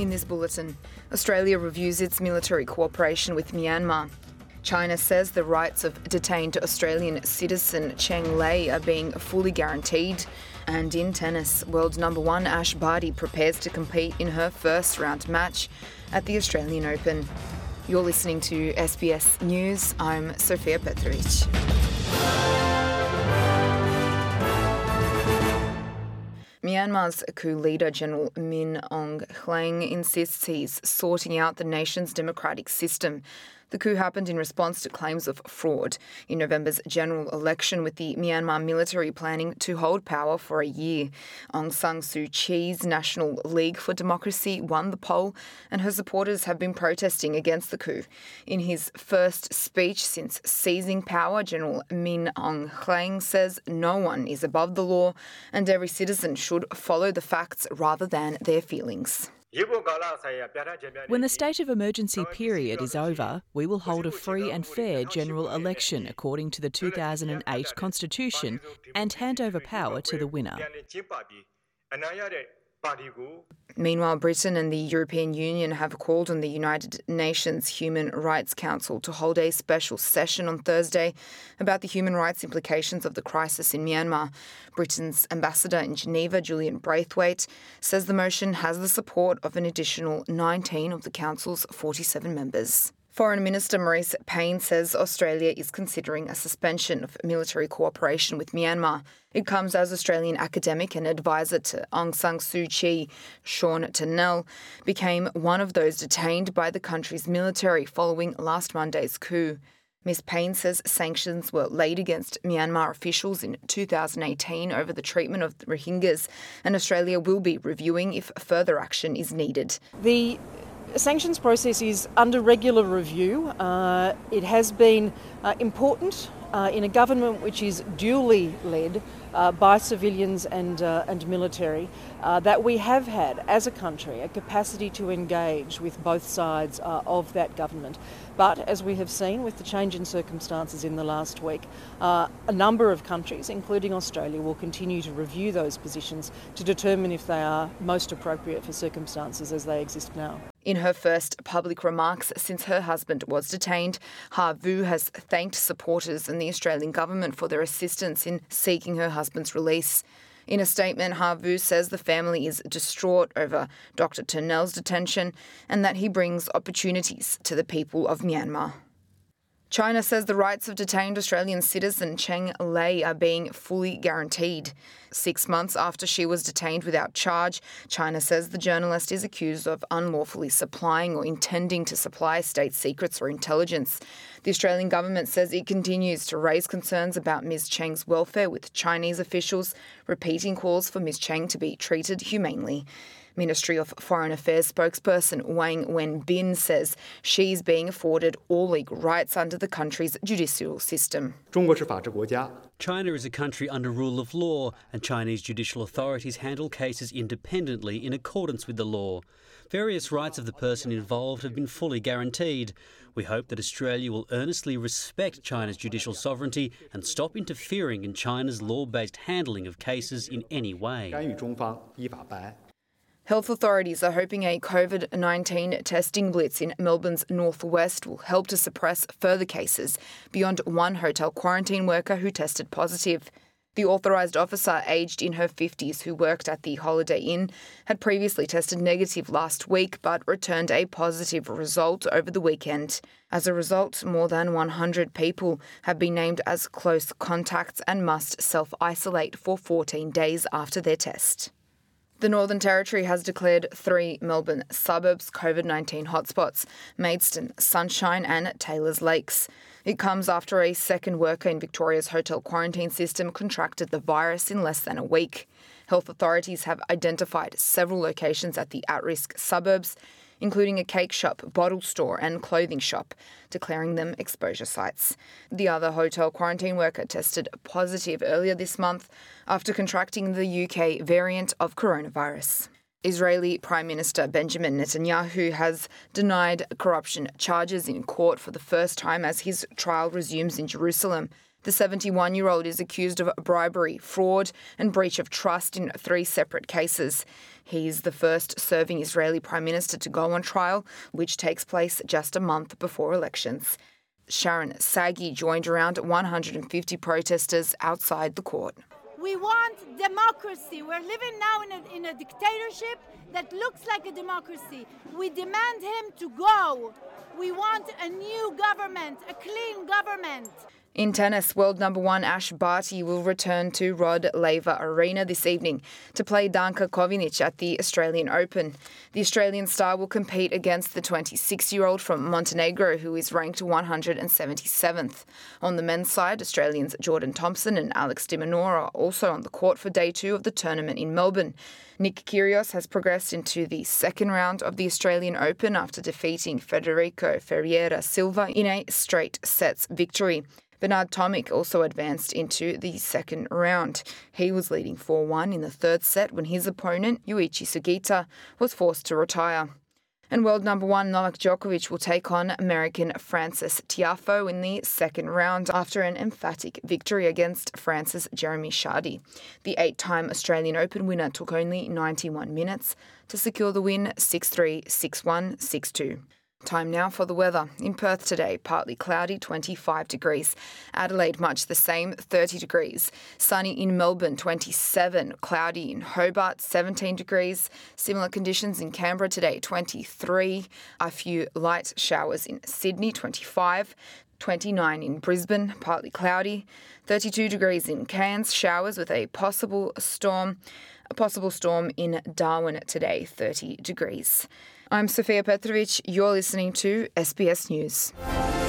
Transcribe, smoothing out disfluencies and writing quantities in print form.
In this bulletin, Australia reviews its military cooperation with Myanmar. China says the rights of detained Australian citizen Cheng Lei are being fully guaranteed. And in tennis, world number one Ash Barty prepares to compete in her first round match at the Australian Open. You're listening to SBS News. I'm Sofia Petrovic. Myanmar's coup leader, General Min Aung Hlaing, insists he's sorting out the nation's democratic system. The coup happened in response to claims of fraud in November's general election, with the Myanmar military planning to hold power for a year. Aung San Suu Kyi's National League for Democracy won the poll, and her supporters have been protesting against the coup. In his first speech since seizing power, General Min Aung Hlaing says no one is above the law and every citizen should follow the facts rather than their feelings. When the state of emergency period is over, we will hold a free and fair general election according to the 2008 Constitution and hand over power to the winner. Meanwhile, Britain and the European Union have called on the United Nations Human Rights Council to hold a special session on Thursday about the human rights implications of the crisis in Myanmar. Britain's ambassador in Geneva, Julian Braithwaite, says the motion has the support of an additional 19 of the Council's 47 members. Foreign Minister Marise Payne says Australia is considering a suspension of military cooperation with Myanmar. It comes as Australian academic and advisor to Aung San Suu Kyi, Sean Turnell, became one of those detained by the country's military following last Monday's coup. Ms Payne says sanctions were laid against Myanmar officials in 2018 over the treatment of the Rohingyas, and Australia will be reviewing if further action is needed. The sanctions process is under regular review. It has been important in a government which is duly led by civilians and military, that we have had, as a country, a capacity to engage with both sides of that government. But as we have seen with the change in circumstances in the last week, a number of countries, including Australia, will continue to review those positions to determine if they are most appropriate for circumstances as they exist now. In her first public remarks since her husband was detained, Ha Vu has thanked supporters and the Australian government for their assistance in seeking her husband's release. In a statement, Ha Vu says the family is distraught over Dr. Turnell's detention and that he brings opportunities to the people of Myanmar. China says the rights of detained Australian citizen Cheng Lei are being fully guaranteed. 6 months after she was detained without charge, China says the journalist is accused of unlawfully supplying or intending to supply state secrets or intelligence. The Australian government says it continues to raise concerns about Ms Cheng's welfare, with Chinese officials repeating calls for Ms Cheng to be treated humanely. Ministry of Foreign Affairs spokesperson Wang Wenbin says she's being afforded all legal rights under the country's judicial system. China is a country under rule of law, and Chinese judicial authorities handle cases independently in accordance with the law. Various rights of the person involved have been fully guaranteed. We hope that Australia will earnestly respect China's judicial sovereignty and stop interfering in China's law-based handling of cases in any way. Health authorities are hoping a COVID-19 testing blitz in Melbourne's northwest will help to suppress further cases beyond one hotel quarantine worker who tested positive. The authorised officer, aged in her 50s, who worked at the Holiday Inn, had previously tested negative last week but returned a positive result over the weekend. As a result, more than 100 people have been named as close contacts and must self-isolate for 14 days after their test. The Northern Territory has declared 3 Melbourne suburbs COVID-19 hotspots: Maidstone, Sunshine and Taylors Lakes. It comes after a second worker in Victoria's hotel quarantine system contracted the virus in less than a week. Health authorities have identified several locations at the at-risk suburbs, including a cake shop, bottle store and clothing shop, declaring them exposure sites. The other hotel quarantine worker tested positive earlier this month after contracting the UK variant of coronavirus. Israeli Prime Minister Benjamin Netanyahu has denied corruption charges in court for the first time as his trial resumes in Jerusalem. The 71-year-old is accused of bribery, fraud and breach of trust in 3 separate cases. He's the first serving Israeli Prime Minister to go on trial, which takes place just a month before elections. Sharon Sagi joined around 150 protesters outside the court. We want democracy. We're living now in a dictatorship that looks like a democracy. We demand him to go. We want a new government, a clean government. In tennis, world number 1 Ash Barty will return to Rod Laver Arena this evening to play Danka Kovinic at the Australian Open. The Australian star will compete against the 26-year-old from Montenegro, who is ranked 177th. On the men's side, Australians Jordan Thompson and Alex de Minaur are also on the court for day 2 of the tournament in Melbourne. Nick Kyrgios has progressed into the second round of the Australian Open after defeating Federico Ferreira Silva in a straight sets victory. Bernard Tomic also advanced into the second round. He was leading 4-1 in the third set when his opponent, Yuichi Sugita, was forced to retire. And world number 1 Novak Djokovic will take on American Frances Tiafoe in the second round after an emphatic victory against France's Jeremy Chardy. The 8-time Australian Open winner took only 91 minutes to secure the win 6-3, 6-1, 6-2. Time now for the weather. In Perth today, partly cloudy, 25 degrees. Adelaide, much the same, 30 degrees. Sunny in Melbourne, 27. Cloudy in Hobart, 17 degrees. Similar conditions in Canberra today, 23. A few light showers in Sydney, 25. 29 in Brisbane, partly cloudy. 32 degrees in Cairns, showers with a possible storm. A possible storm in Darwin today, 30 degrees. I'm Sofia Petrovic. You're listening to SBS News.